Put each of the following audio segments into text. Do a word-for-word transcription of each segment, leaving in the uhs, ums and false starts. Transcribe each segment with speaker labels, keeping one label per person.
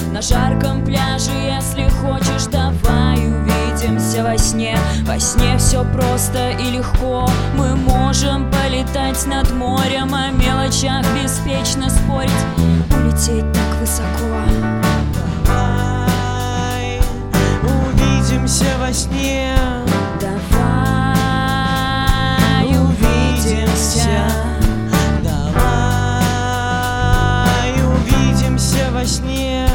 Speaker 1: на жарком пляже. Если хочешь, давай увидимся во сне. Во сне все просто и легко. Мы можем полетать над морем, о мелочах беспечно спорить, улететь так высоко.
Speaker 2: Давай увидимся во сне.
Speaker 1: Давай увидимся.
Speaker 2: Давай увидимся во сне.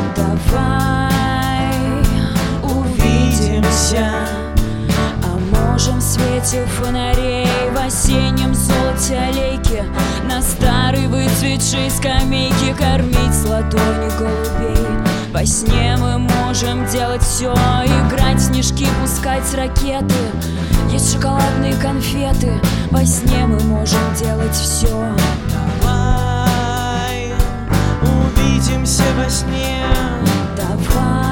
Speaker 1: Давай увидимся. А можем в свете фонарей, в осеннем золоте аллейки, на старой выцветшей скамейке кормить с ладони голубей. Во сне мы можем делать все, играть в снежки, пускать ракеты, есть шоколадные конфеты. Во сне мы можем делать все.
Speaker 2: Давай увидимся во сне.
Speaker 1: Давай